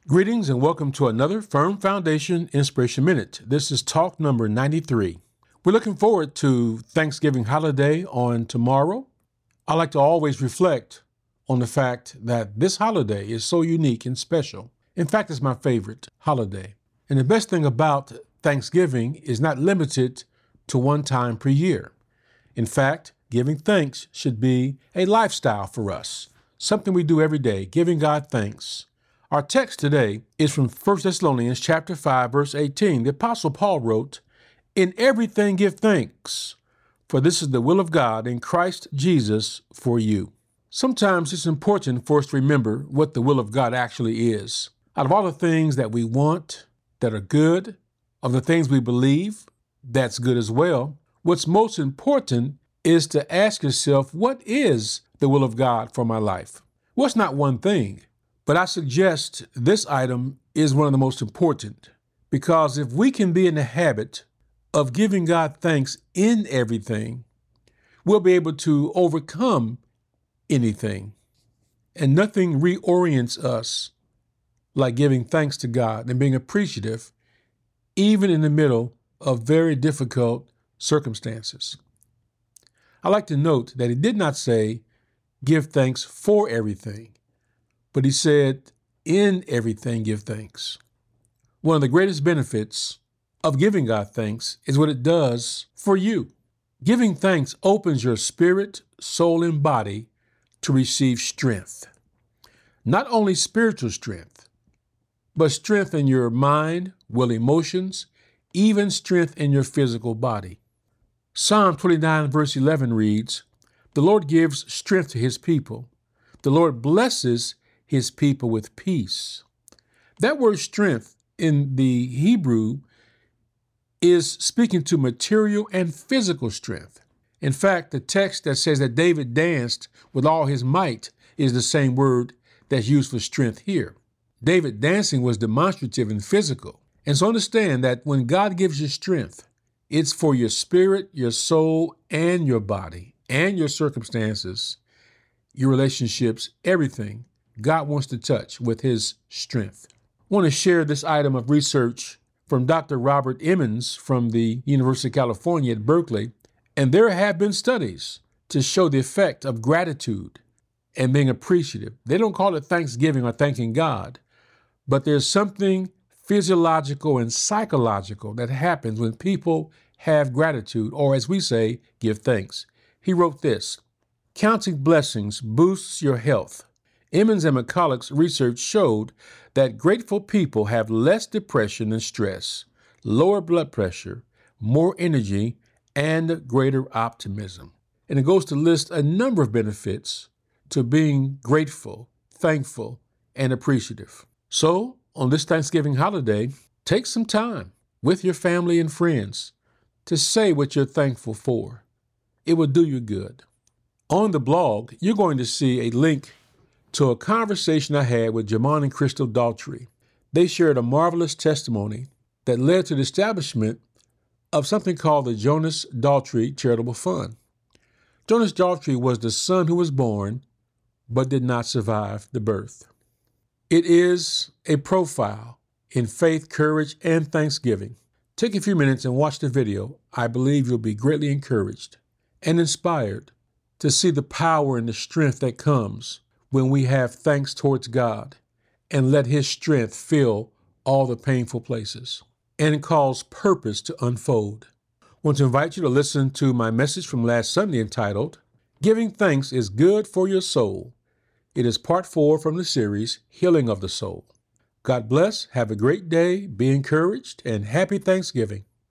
Greetings and welcome to another Firm Foundation Inspiration Minute. This is talk number 93. We're looking forward to Thanksgiving holiday on tomorrow. I like to always reflect on the fact that this holiday is so unique and special. In fact, it's my favorite holiday. And the best thing about Thanksgiving is not limited to one time per year. In fact, giving thanks should be a lifestyle for us, something we do every day, giving God thanks. Our text today is from 1 Thessalonians chapter 5, verse 18. The Apostle Paul wrote, "In everything give thanks, for this is the will of God in Christ Jesus for you." Sometimes it's important for us to remember what the will of God actually is. Out of all the things that we want that are good, of the things we believe that's good as well, what's most important is to ask yourself, what is the will of God for my life? Well, it's not one thing. But I suggest this item is one of the most important, because if we can be in the habit of giving God thanks in everything, we'll be able to overcome anything. And nothing reorients us like giving thanks to God and being appreciative, even in the middle of very difficult circumstances. I like to note that he did not say, give thanks for everything. But he said, in everything, give thanks. One of the greatest benefits of giving God thanks is what it does for you. Giving thanks opens your spirit, soul, and body to receive strength. Not only spiritual strength, but strength in your mind, will, emotions, even strength in your physical body. Psalm 29, verse 11 reads, "The Lord gives strength to his people. The Lord blesses his people with peace." That word strength in the Hebrew is speaking to material and physical strength. In fact, the text that says that David danced with all his might is the same word that's used for strength here. David dancing was demonstrative and physical. And so understand that when God gives you strength, it's for your spirit, your soul, and your body, and your circumstances, your relationships, everything. God wants to touch with his strength. I want to share this item of research from Dr. Robert Emmons from the University of California at Berkeley. And there have been studies to show the effect of gratitude and being appreciative. They don't call it thanksgiving or thanking God, but there's something physiological and psychological that happens when people have gratitude, or as we say, give thanks. He wrote this, "Counting blessings boosts your health. Emmons and McCulloch's research showed that grateful people have less depression and stress, lower blood pressure, more energy, and greater optimism." And it goes to list a number of benefits to being grateful, thankful, and appreciative. So, on this Thanksgiving holiday, take some time with your family and friends to say what you're thankful for. It will do you good. On the blog, you're going to see a link to a conversation I had with Jamon and Crystal Daltrey. They shared a marvelous testimony that led to the establishment of something called the Jonas Daltrey Charitable Fund. Jonas Daltrey was the son who was born but did not survive the birth. It is a profile in faith, courage, and thanksgiving. Take a few minutes and watch the video. I believe you'll be greatly encouraged and inspired to see the power and the strength that comes when we have thanks towards God and let his strength fill all the painful places and cause purpose to unfold. I want to invite you to listen to my message from last Sunday entitled, "Giving Thanks is Good for Your Soul." It is part 4 from the series, Healing of the Soul. God bless, have a great day, be encouraged, and happy Thanksgiving.